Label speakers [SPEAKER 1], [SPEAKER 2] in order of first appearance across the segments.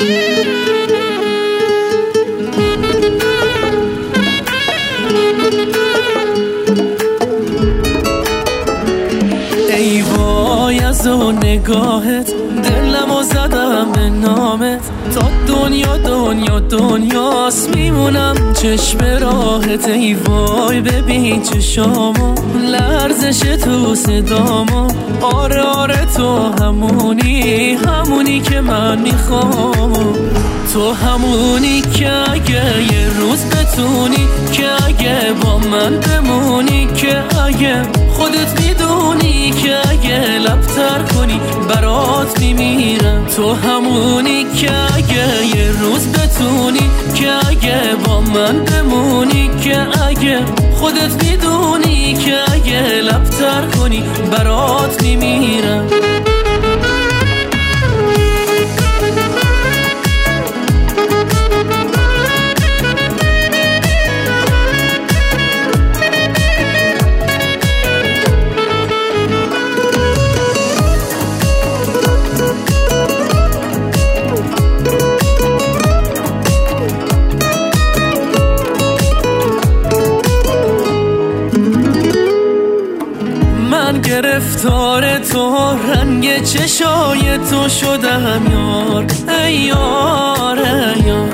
[SPEAKER 1] ای وای از اون نگاهت دلمو زدم به نامت، تا دنیا دنیا دنیاست میمونم چشم راهت. ای وای ببین چشامو، لرزش تو صدامو، آره آره تو همونی که من میخوام، تو همونی که اگه یه روز بتونی، که اگه با من بمونی، که اگه خودت میدونی که اگه لبتر کنی برات میمیرم. تو همونی که اگه یه روز بتونی، که اگه با من بمونی، که اگه خودت میدونی که اگه لبتر کنی برات میمیرم. من گرفتار تو، رنگ چشای تو شدم یار، ای یار ای یار.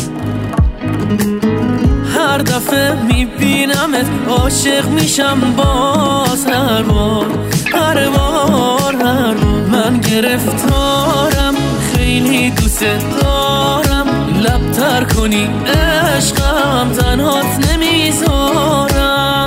[SPEAKER 1] هر دفعه میبینمت عاشق میشم باز، هر بار هر بار هر بار. من گرفتارم خیلی دوست دارم، لبتر کنی عشقم تنهات نمیذارم.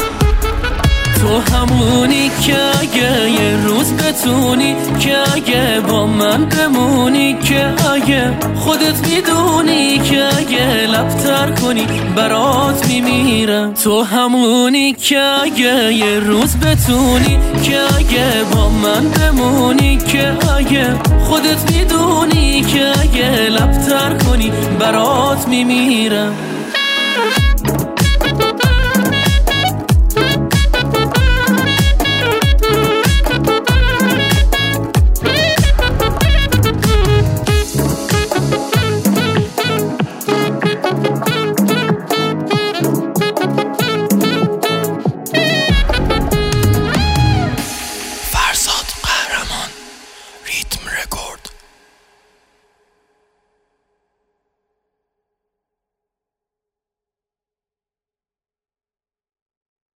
[SPEAKER 1] تو همونی که اگه یه روز بتونی، که اگه با من بمونی، که اگه خودت میدونی که اگه لبتر کنی برات میمیرم. تو همونی که اگه یه روز بتونی، که اگه با من بمونی، که اگه خودت میدونی که اگه لبتر کنی برات میمیرم.